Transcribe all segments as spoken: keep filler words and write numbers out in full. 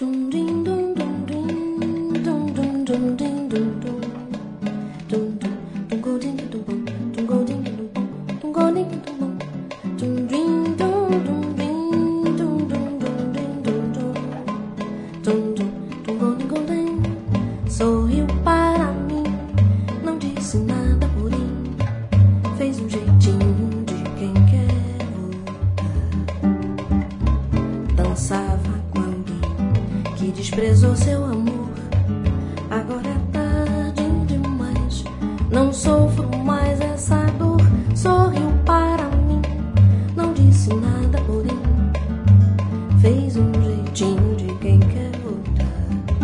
Sorriu para mim, não disse nada, porém fez um jeitinho de quem quer voltar. Dançava com alguém que desprezou seu amor. Agora é tarde demais, não sofro mais essa dor. Sorriu para mim, não disse nada, porém fez um jeitinho de quem quer voltar.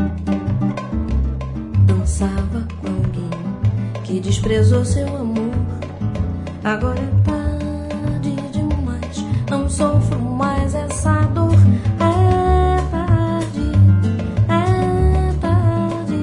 Dançava com alguém que desprezou seu amor. Agora é tarde demais, não sofro mais essa dor. É tarde, é tarde,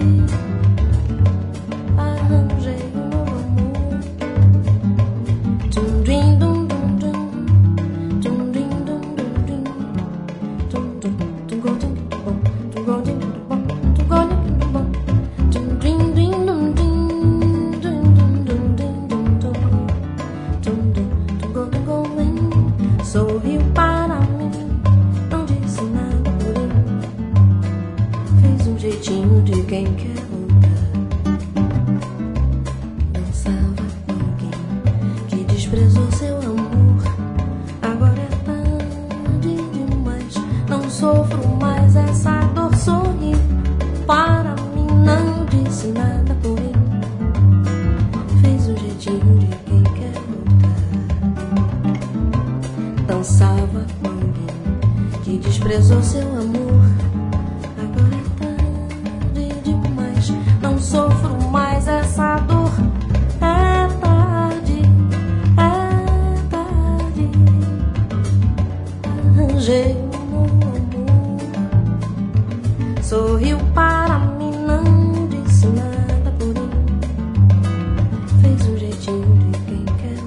arranjei um novo amor. Tum, dim, dum, dum, dum. Tum, dim, dum, dum, dum. Tum, tum, tum, go, tum, bom. Tum, go, tum, bom. Tum, go, tum, bom. Tum, dim, dim, dum, dim. Dum, dum, dum, dim, dum, dum. Tum, dum, tum, go, tum, go, vem. Sorriu para mim, não disse nada, porém fez um jeitinho de quem quer voltar. Dançava com alguém que desprezou seu amor. Agora é tarde demais, não sofro mais essa dor. Sorriu para mim, não disse nada, porém fez um jeitinho de quem quer voltar. Dançava com alguém que desprezou seu amor. Agora é tarde demais, não sofro mais essa dor. É tarde, é tarde, arranjei um novo amor. Sorriu para mim, não disse nada, porém fez um jeitinho de quem quer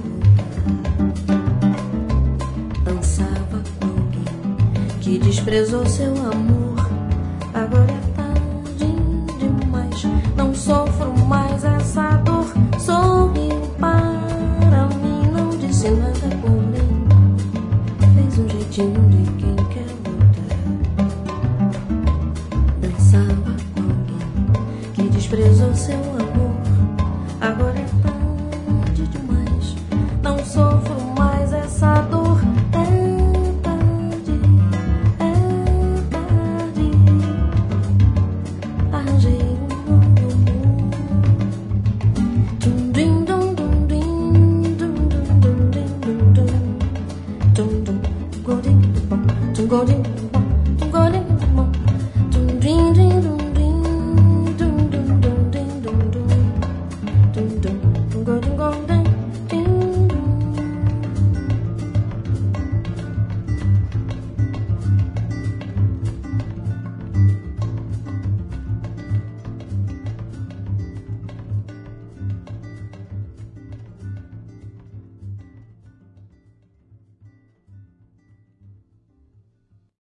voltar. Dançava com alguém que desprezou seu amor.